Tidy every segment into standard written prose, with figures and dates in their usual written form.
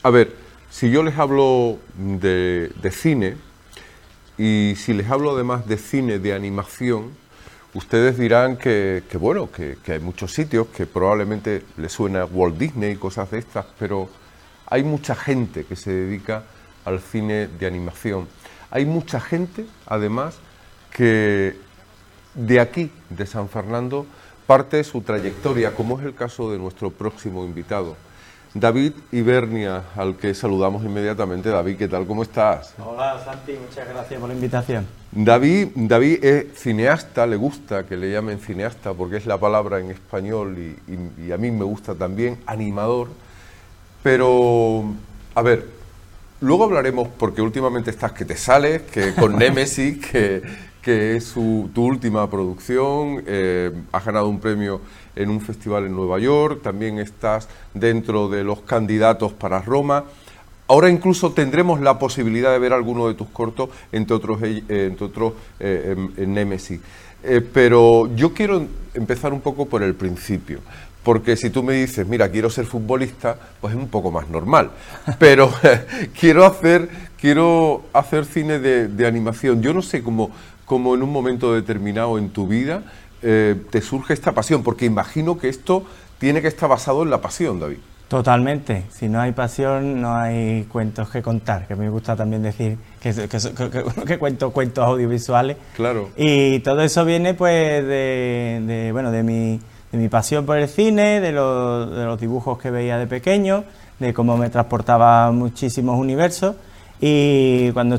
A ver, si yo les hablo de cine y si les hablo además de cine de animación, ustedes dirán que hay muchos sitios que probablemente les suena Walt Disney y cosas de estas, pero hay mucha gente que se dedica al cine de animación. Hay mucha gente, además, que de aquí, de San Fernando, parte su trayectoria, como es el caso de nuestro próximo invitado, David Ibernia, al que saludamos inmediatamente. David, ¿qué tal? ¿Cómo estás? Hola, Santi, muchas gracias por la invitación. David es cineasta, le gusta que le llamen cineasta porque es la palabra en español y a mí me gusta también, animador, pero, a ver, luego hablaremos porque últimamente estás que te sales, que con Némesis, que es tu última producción, has ganado un premio en un festival en Nueva York, también estás dentro de los candidatos para Roma. Ahora incluso tendremos la posibilidad de ver alguno de tus cortos, entre otros en Némesis. Pero yo quiero empezar un poco por el principio, porque si tú me dices, mira, quiero ser futbolista, pues es un poco más normal. Pero quiero hacer cine de animación. Yo no sé cómo en un momento determinado en tu vida te surge esta pasión, porque imagino que esto tiene que estar basado en la pasión, David. Totalmente. Si no hay pasión, no hay cuentos que contar, que me gusta también decir que cuento cuentos audiovisuales. Claro. Y todo eso viene pues de mi pasión por el cine, de los dibujos que veía de pequeño, de cómo me transportaba muchísimos universos. Y cuando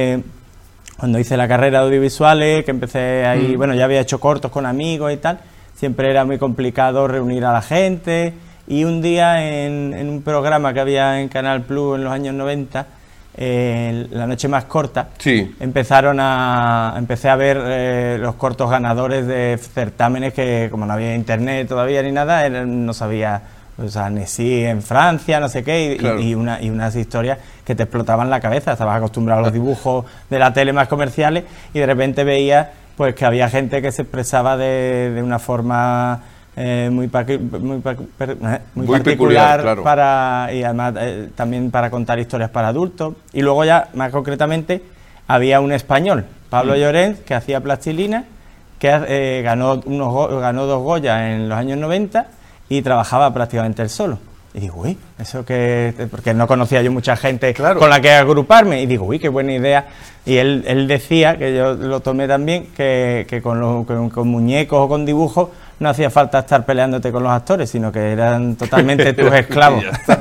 hice la carrera de audiovisuales, que empecé ahí, ya había hecho cortos con amigos y tal, siempre era muy complicado reunir a la gente, y un día en un programa que había en Canal Plus en los años 90, La Noche Más Corta, sí, empecé a ver los cortos ganadores de certámenes que, como no había internet todavía ni nada, no sabía... O sea, Annecy en Francia, no sé qué, claro. y unas historias que te explotaban la cabeza. Estabas acostumbrado a los dibujos de la tele más comerciales y de repente veías pues que había gente que se expresaba de una forma muy particular, claro. Y además también para contar historias para adultos. Y luego ya, más concretamente, había un español, Pablo Llorens, que hacía plastilina, que ganó 2 Goya en los años 90 y trabajaba prácticamente él solo. Y digo, uy, eso que... Porque no conocía yo mucha gente, claro, con la que agruparme. Y digo, uy, qué buena idea. Y él decía, que yo lo tomé también, que con muñecos o con dibujos no hacía falta estar peleándote con los actores, sino que eran totalmente tus esclavos.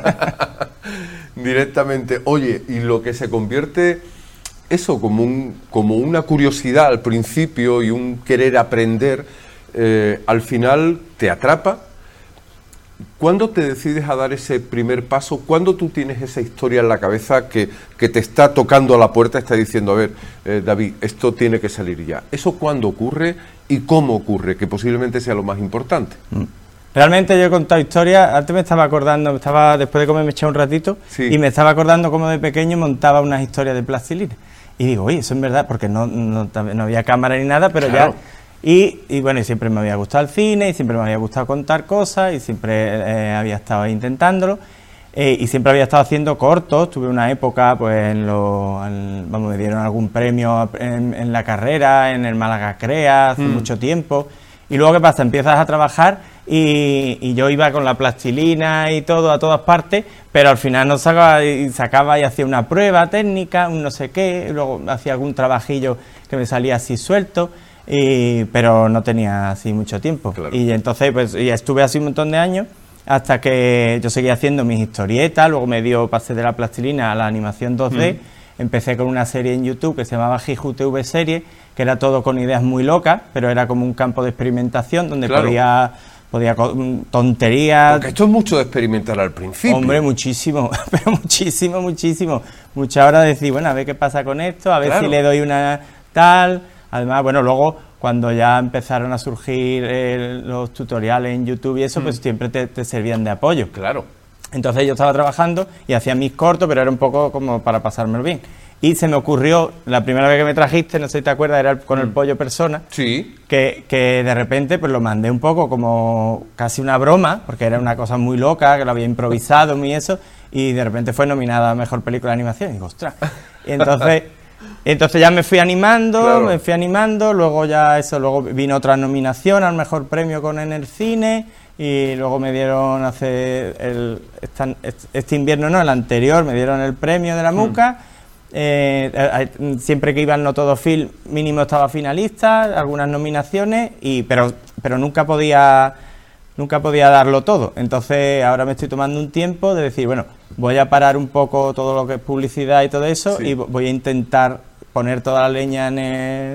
Directamente. Oye, y lo que se convierte eso como una curiosidad al principio y un querer aprender, al final te atrapa. ¿Cuándo te decides a dar ese primer paso? ¿Cuándo tú tienes esa historia en la cabeza que te está tocando a la puerta, está diciendo, a ver, David, esto tiene que salir ya? ¿Eso cuándo ocurre y cómo ocurre? Que posiblemente sea lo más importante. Realmente yo he contado historias, antes me estaba acordando, después de comer me eché un ratito, sí, y me estaba acordando cómo de pequeño montaba unas historias de plastilina. Y digo, oye, eso es verdad, porque no había cámara ni nada, pero claro, ya... Y bueno, y siempre me había gustado el cine, y siempre me había gustado contar cosas, y siempre había estado ahí intentándolo, y siempre había estado haciendo cortos. Tuve una época, pues, me dieron algún premio en la carrera, en el Málaga Crea, hace mucho tiempo. Y luego, ¿qué pasa? Empiezas a trabajar, y yo iba con la plastilina y todo a todas partes, pero al final no sacaba y hacía una prueba técnica, un no sé qué, luego hacía algún trabajillo que me salía así suelto. Pero no tenía así mucho tiempo, claro. Y entonces pues ya estuve así un montón de años hasta que yo seguía haciendo mis historietas. Luego pasé de la plastilina a la animación 2D. Empecé con una serie en YouTube que se llamaba Jiju TV Serie, que era todo con ideas muy locas, pero era como un campo de experimentación donde claro, podía tonterías. Porque esto es mucho de experimentar al principio. Hombre, muchísimo, pero muchísimo. Muchas horas de decir, bueno, a ver qué pasa con esto, a ver si le doy una tal... Además, bueno, luego cuando ya empezaron a surgir los tutoriales en YouTube y eso, pues siempre te servían de apoyo. Claro. Entonces yo estaba trabajando y hacía mis cortos, pero era un poco como para pasármelo bien. Y se me ocurrió, la primera vez que me trajiste, no sé si te acuerdas, era con el pollo persona. Sí. Que de repente pues lo mandé un poco como casi una broma, porque era una cosa muy loca, que lo había improvisado muy eso, y de repente fue nominada a Mejor Película de Animación. Y digo, ostras. Y entonces ya me fui animando, luego luego vino otra nominación al Mejor Premio con En el Cine, y luego me dieron este invierno, no, el anterior, me dieron el premio de la MUCA. Siempre que iba al No Todo Film mínimo estaba finalista, algunas nominaciones, pero nunca podía darlo todo. Entonces ahora me estoy tomando un tiempo de decir, bueno, voy a parar un poco todo lo que es publicidad y todo eso, y voy a intentar poner toda la leña en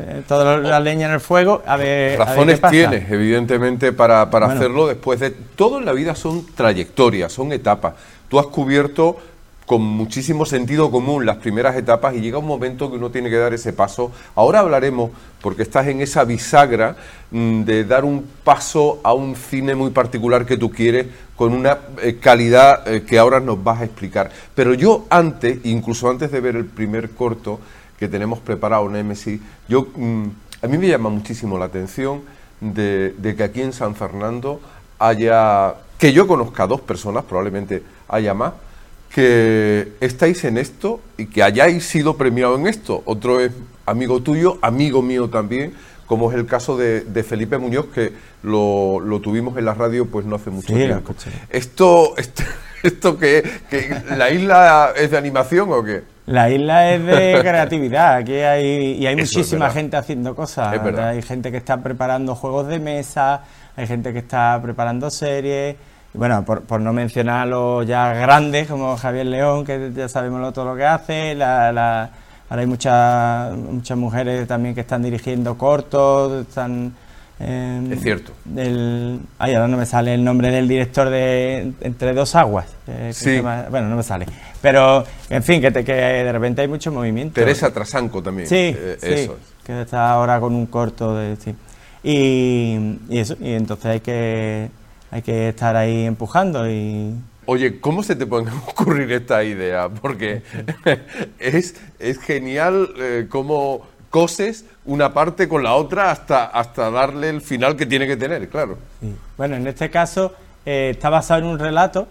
el fuego, a ver razones qué pasa. Tienes, evidentemente, para hacerlo. Después de todo en la vida son trayectorias, son etapas. Tú has cubierto con muchísimo sentido común las primeras etapas, y llega un momento que uno tiene que dar ese paso. Ahora hablaremos, porque estás en esa bisagra de dar un paso a un cine muy particular que tú quieres, con una calidad que ahora nos vas a explicar. Pero yo incluso antes de ver el primer corto que tenemos preparado, Némesis, a mí me llama muchísimo la atención de que aquí en San Fernando que yo conozca 2 personas, probablemente haya más, que estáis en esto y que hayáis sido premiado en esto. Otro es amigo tuyo, amigo mío también, como es el caso de Felipe Muñoz, que lo tuvimos en la radio pues no hace mucho tiempo. ¿Esto que la isla es de animación o qué? La isla es de creatividad, aquí hay muchísima gente haciendo cosas. Hay gente que está preparando juegos de mesa, hay gente que está preparando series. Bueno, por no mencionar los ya grandes como Javier León, que ya sabemos todo lo que hace. Ahora hay muchas mujeres también que están dirigiendo cortos, es cierto. Ahora no me sale el nombre del director de Entre dos aguas. Sí. Bueno, no me sale. Pero, en fin, que de repente hay mucho movimiento. Teresa Trasanco también. Sí, eso es. Que está ahora con un corto sí. Y entonces hay que estar ahí empujando y... Oye, ¿cómo se te pueden ocurrir esta idea? Porque es genial cómo coses una parte con la otra hasta darle el final que tiene que tener, claro. Sí. Bueno, en este caso está basado en un relato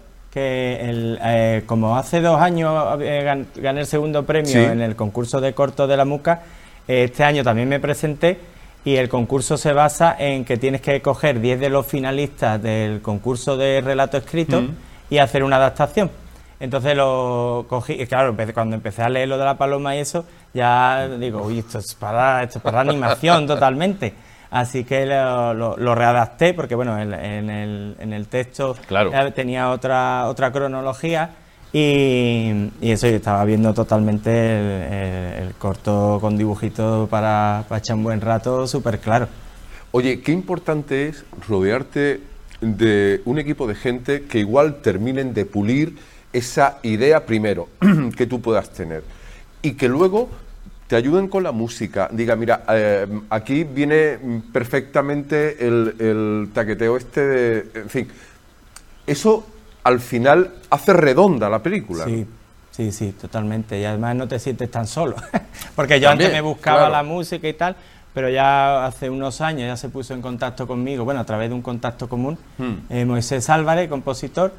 que como hace 2 años gané el segundo premio en el concurso de cortos de la MUCA, este año también me presenté. Y el concurso se basa en que tienes que coger 10 de los finalistas del concurso de relato escrito y hacer una adaptación. Entonces lo cogí, y claro, cuando empecé a leer lo de la paloma y eso, ya digo, uy, esto es para animación totalmente. Así que lo readapté, porque bueno, en el texto tenía otra cronología. Y eso, yo estaba viendo totalmente el corto con dibujitos para echar un buen rato, súper claro. Oye, qué importante es rodearte de un equipo de gente que igual terminen de pulir esa idea primero que tú puedas tener, y que luego te ayuden con la música. Diga, mira, aquí viene perfectamente el taqueteo en fin, eso al final hace redonda la película. Sí, totalmente. Y además no te sientes tan solo. Porque yo también, antes me buscaba la música y tal, pero ya hace unos años ya se puso en contacto conmigo, bueno, a través de un contacto común, Moisés Álvarez, compositor,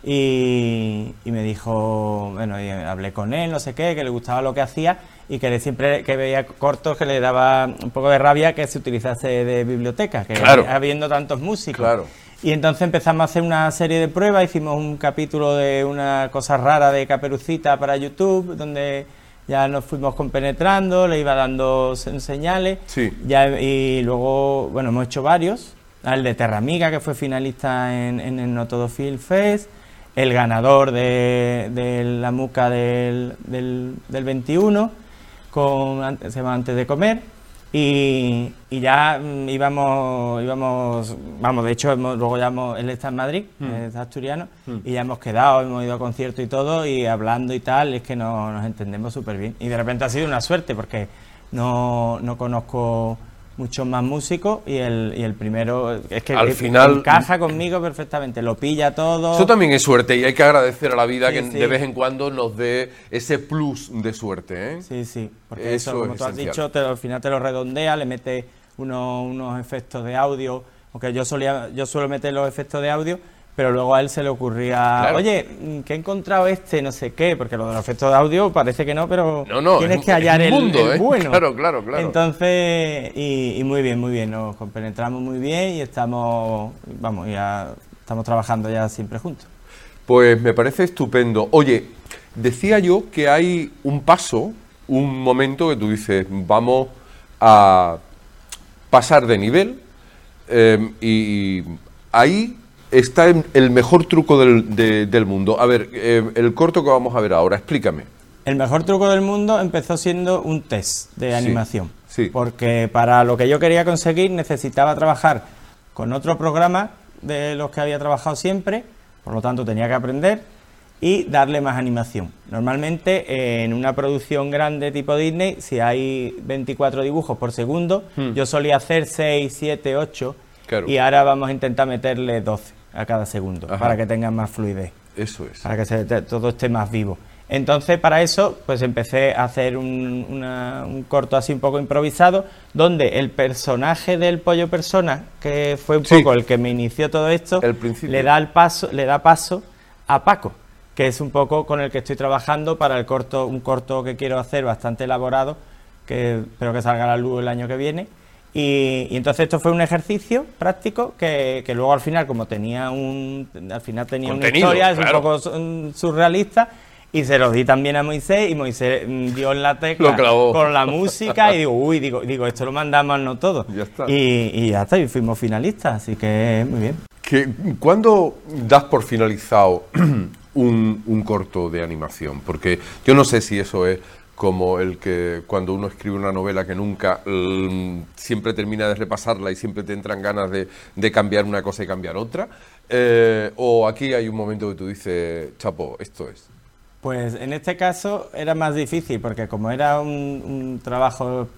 y me dijo, bueno, y hablé con él, no sé qué, que le gustaba lo que hacía, y que siempre que veía cortos que le daba un poco de rabia que se utilizase de biblioteca, que habiendo tantos músicos. Claro. Y entonces empezamos a hacer una serie de pruebas, hicimos un capítulo de una cosa rara de Caperucita para YouTube, donde ya nos fuimos compenetrando, le iba dando señales, y luego, bueno, hemos hecho varios, el de Terra Amiga, que fue finalista en el No Todo Film Fest, el ganador de la MUCA del 21, se llama Antes de Comer. Y ya íbamos, de hecho luego ya él está en Madrid, es asturiano, y ya hemos quedado, hemos ido a conciertos y todo, y hablando y tal, es que nos entendemos súper bien. Y de repente ha sido una suerte, porque no conozco muchos más músicos y el primero es que al final encaja conmigo perfectamente, lo pilla todo. Eso también es suerte y hay que agradecer a la vida que de vez en cuando nos dé ese plus de suerte, ¿eh? Sí, porque eso como tú has esencial. dicho, al final te lo redondea, le metes unos efectos de audio, aunque yo suelo meter los efectos de audio, pero luego a él se le ocurría, oye, que he encontrado no sé qué, porque lo de los efectos de audio parece que no, pero tienes que hallar el bueno. Claro. Entonces, y muy bien, nos compenetramos muy bien y estamos trabajando ya siempre juntos. Pues me parece estupendo. Oye, decía yo que hay un momento que tú dices, vamos a pasar de nivel, y ahí está el mejor truco del mundo. A ver, el corto que vamos a ver ahora, explícame. El mejor truco del mundo empezó siendo un test de animación. Sí. Porque para lo que yo quería conseguir necesitaba trabajar con otro programa de los que había trabajado siempre, por lo tanto tenía que aprender y darle más animación. Normalmente en una producción grande tipo Disney, si hay 24 dibujos por segundo, yo solía hacer 6, 7, 8, y ahora vamos a intentar meterle 12 a cada segundo, para que tengan más fluidez. Eso es. Para que todo esté más vivo. Entonces, para eso, pues empecé a hacer un corto así un poco improvisado, donde el personaje del pollo persona, que fue un poco el que me inició todo esto, le da paso a Paco, que es un poco con el que estoy trabajando para un corto que quiero hacer bastante elaborado, que espero que salga a la luz el año que viene. Y entonces esto fue un ejercicio práctico que luego al final, como tenía una historia, es un poco surrealista, y se lo di también a Moisés, y Moisés dio en la tecla con la música, y digo, esto lo mandamos no todo. Ya está. Y ya está, y fuimos finalistas, así que muy bien. ¿Cuándo das por finalizado un corto de animación? Porque yo no sé si eso es como el que cuando uno escribe una novela que nunca siempre termina de repasarla y siempre te entran ganas de cambiar una cosa y cambiar otra, o aquí hay un momento que tú dices, chapo, esto es. Pues en este caso era más difícil, porque como era un trabajo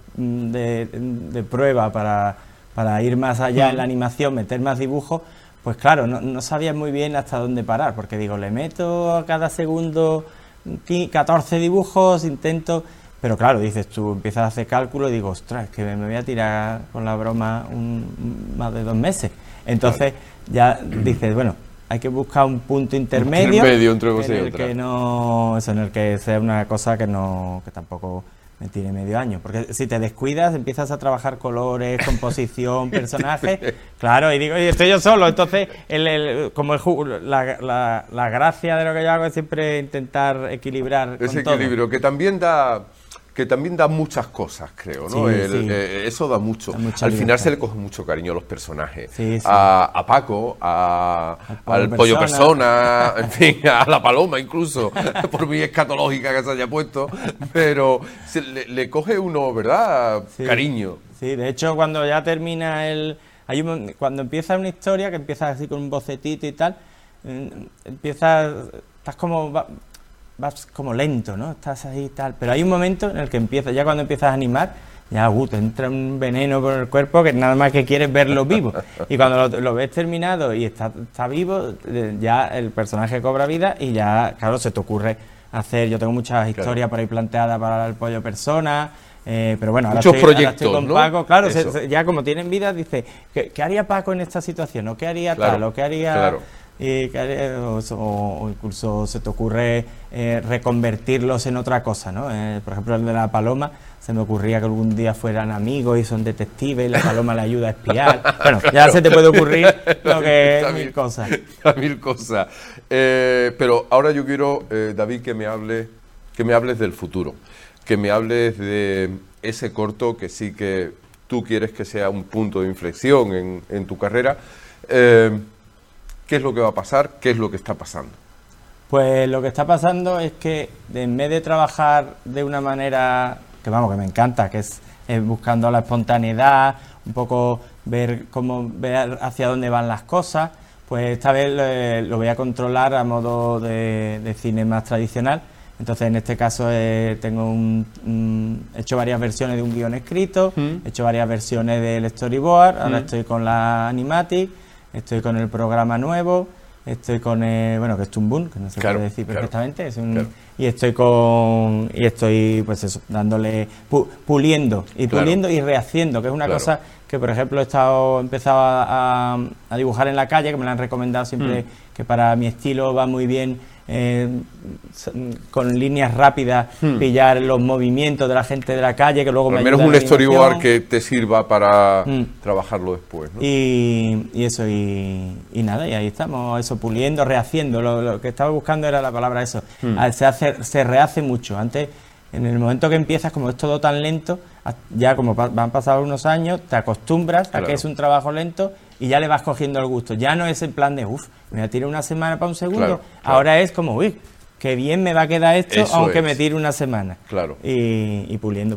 de prueba para ir más allá en la animación, meter más dibujos, pues claro, no sabía muy bien hasta dónde parar, porque digo, le meto a cada segundo 14 dibujos, intento, pero claro, dices tú, empiezas a hacer cálculo y digo, ostras, que me voy a tirar con la broma más de 2 meses. Entonces ya dices, bueno, hay que buscar un punto intermedio entre cosa y otra. En el que sea una cosa que tampoco me tire medio año, porque si te descuidas empiezas a trabajar colores, composición, personajes, claro, y digo, y estoy yo solo, entonces la gracia de lo que yo hago es siempre intentar equilibrar ese con equilibrio todo. que también da muchas cosas, creo, ¿no? Eso da mucho. Al final se le coge mucho cariño a los personajes. A Paco, al pollo persona, en fin, a la paloma incluso, por muy escatológica que se haya puesto, pero le coge uno, ¿verdad? Cariño. Sí, de hecho, cuando ya termina cuando empieza una historia, que empieza así con un bocetito y tal, estás como... vas como lento, ¿no? Estás ahí y tal, pero hay un momento en el que cuando empiezas a animar, ya te entra un veneno por el cuerpo que nada más que quieres verlo vivo, y cuando lo ves terminado y está vivo, ya el personaje cobra vida y ya, claro, se te ocurre yo tengo muchas historias por ahí planteadas para el pollo persona, pero bueno, ahora estoy con Paco, claro, ya como tienen vida, dice, ¿qué haría Paco en esta situación? ¿O qué haría tal? ¿O qué haría...? Claro. O incluso se te ocurre reconvertirlos en otra cosa, ¿no? Por ejemplo, el de la paloma, se me ocurría que algún día fueran amigos y son detectives y la paloma le ayuda a espiar. Bueno, ya se te puede ocurrir lo que es mil cosas. Mil cosas. Pero ahora yo quiero, David, que me hables del futuro, que me hables de ese corto que sí que tú quieres que sea un punto de inflexión en tu carrera. ¿Qué es lo que va a pasar? ¿Qué es lo que está pasando? Pues lo que está pasando es que en vez de trabajar de una manera que me encanta, que es buscando la espontaneidad, un poco ver hacia dónde van las cosas, pues esta vez lo voy a controlar a modo de cine más tradicional. Entonces, en este caso, he hecho varias versiones de un guión escrito, he hecho varias versiones del storyboard, ahora estoy con la Animatic, estoy con el programa nuevo, estoy con el, bueno, que es Toon Boom, que no se puede decir perfectamente, es un, y estoy pues eso, dándole, puliendo y rehaciendo, que es una cosa que, por ejemplo, he empezado a dibujar en la calle, que me lo han recomendado siempre, que para mi estilo va muy bien, con líneas rápidas, pillar los movimientos de la gente de la calle, que luego al menos un storyboard que te sirva para trabajarlo después, ¿no? Y eso, y nada, y ahí estamos, eso, puliendo, rehaciendo. Lo que estaba buscando era la palabra eso. Se rehace mucho. Antes, en el momento que empiezas, como es todo tan lento, ya como han pasado unos años, te acostumbras a que es un trabajo lento y ya le vas cogiendo el gusto. Ya no es el plan de, me voy a tirar una semana para un segundo. Ahora es como, qué bien me va a quedar esto, eso aunque me tire una semana. Y puliendo.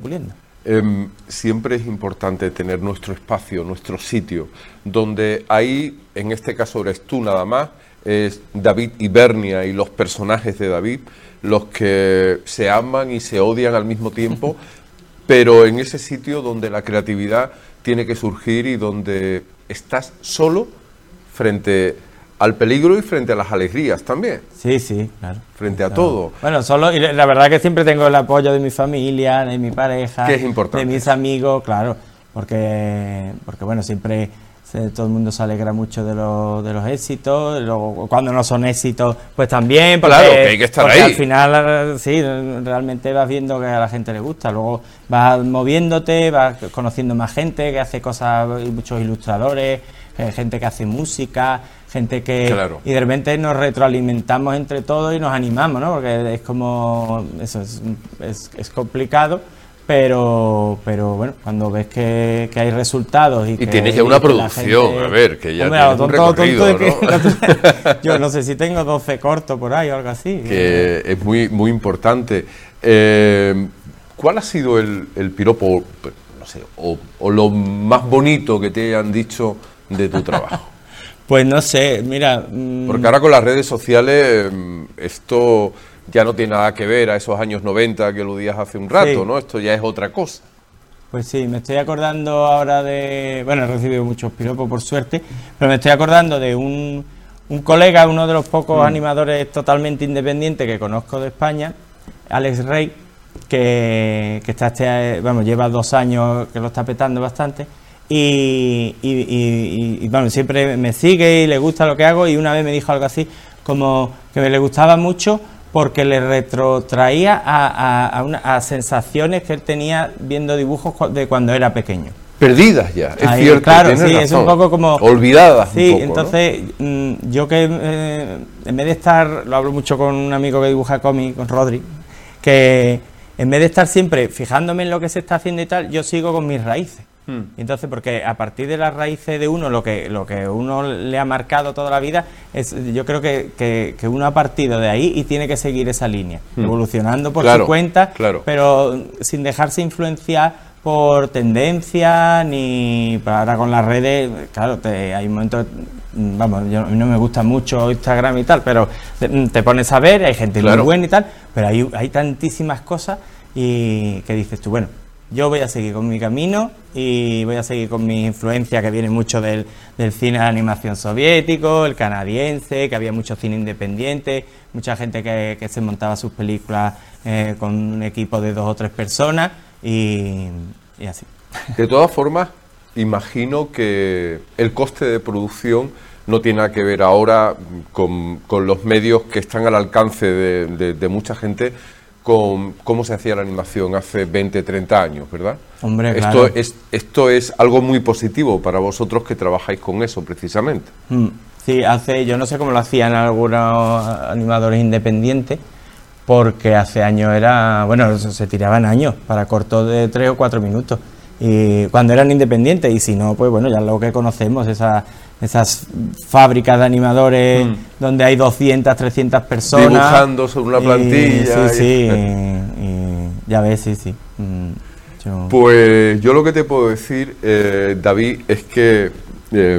Siempre es importante tener nuestro espacio, nuestro sitio, donde ahí, en este caso eres tú nada más, es David Ibernia y los personajes de David, los que se aman y se odian al mismo tiempo, pero en ese sitio donde la creatividad tiene que surgir y donde estás solo frente al peligro y frente a las alegrías también. Sí, claro. Frente a todo. Bueno, solo, y la verdad que siempre tengo el apoyo de mi familia, de mi pareja, que es importante, de mis amigos, claro, porque bueno, siempre todo el mundo se alegra mucho de los éxitos, luego cuando no son éxitos, pues también, porque, claro, que hay que estar ahí. Al final, sí, realmente vas viendo que a la gente le gusta, luego vas moviéndote, vas conociendo más gente que hace cosas, muchos ilustradores, gente que hace música, gente que... Claro. Y de repente nos retroalimentamos entre todos y nos animamos, ¿no? Porque es como... Eso es complicado, pero bueno, cuando ves que hay resultados y que... tienes ya una producción, gente, a ver, que ya tienes un recorrido, ¿no? Yo no sé si tengo 12 cortos por ahí o algo así. Que es muy, muy importante. ¿Cuál ha sido el piropo, no sé, o lo más bonito que te hayan dicho de tu trabajo? Pues no sé, mira... Porque ahora con las redes sociales esto ya no tiene nada que ver a esos años 90 que aludías hace un rato, ¿no? Esto ya es otra cosa. Pues sí, me estoy acordando ahora de... Bueno, he recibido muchos piropos por suerte, pero me estoy acordando de un colega, uno de los pocos animadores totalmente independientes que conozco de España, Alex Rey, que está lleva 2 años que lo está petando bastante. Y bueno, siempre me sigue y le gusta lo que hago, y una vez me dijo algo así como que me le gustaba mucho porque le retrotraía a sensaciones que él tenía viendo dibujos de cuando era pequeño. Perdidas ya, es cierto. Claro, sí, es un poco como... Olvidadas sí, un poco, entonces, ¿no? Yo que en vez de estar, lo hablo mucho con un amigo que dibuja cómic, con Rodri, que en vez de estar siempre fijándome en lo que se está haciendo y tal, yo sigo con mis raíces. Entonces, porque a partir de las raíces de uno, lo que uno le ha marcado toda la vida, yo creo que uno ha partido de ahí y tiene que seguir esa línea, evolucionando por su cuenta, pero sin dejarse influenciar por tendencia, ni ahora con las redes, claro, hay momentos, vamos, a mí no me gusta mucho Instagram y tal, pero te pones a ver, hay gente muy buena y tal, pero hay tantísimas cosas y que dices tú, bueno, yo voy a seguir con mi camino y voy a seguir con mi influencia, que viene mucho del cine de animación soviético, el canadiense, que había mucho cine independiente, mucha gente que se montaba sus películas con un equipo de 2 o 3 personas y así. De todas formas, imagino que el coste de producción no tiene nada que ver ahora con los medios que están al alcance de mucha gente, con cómo se hacía la animación hace 20, 30 años, ¿verdad? Hombre, claro. Esto es algo muy positivo para vosotros que trabajáis con eso, precisamente. Sí, yo no sé cómo lo hacían algunos animadores independientes, porque hace años se tiraban años para cortos de 3 o 4 minutos, y cuando eran independientes, y si no, pues bueno, ya lo que conocemos, esas fábricas de animadores donde hay 200, 300 personas dibujando sobre una plantilla. Y ya ves, sí. Pues yo lo que te puedo decir, David, es que,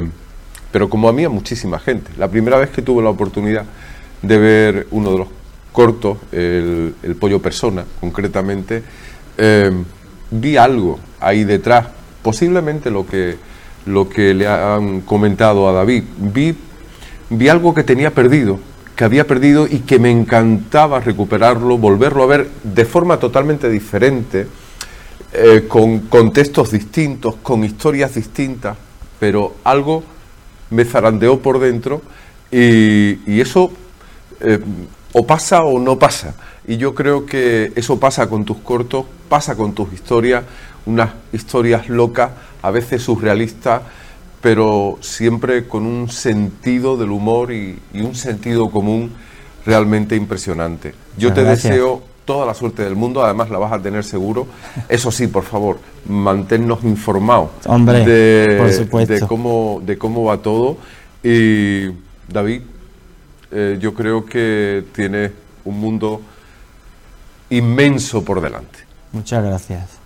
pero como a mí, a muchísima gente, la primera vez que tuve la oportunidad de ver uno de los cortos, el Pollo Persona, concretamente, vi algo ahí detrás, posiblemente lo que le han comentado a David. Vi algo que tenía perdido, que había perdido y que me encantaba recuperarlo, volverlo a ver de forma totalmente diferente, con contextos distintos, con historias distintas, pero algo me zarandeó por dentro y eso o pasa o no pasa. Y yo creo que eso pasa con tus cortos, pasa con tus historias, unas historias locas, a veces surrealistas, pero siempre con un sentido del humor y un sentido común realmente impresionante. Yo te deseo toda la suerte del mundo, además la vas a tener seguro. Eso sí, por favor, manténnos informados. Hombre, por supuesto. de cómo va todo. Y David, yo creo que tienes un mundo inmenso por delante. Muchas gracias.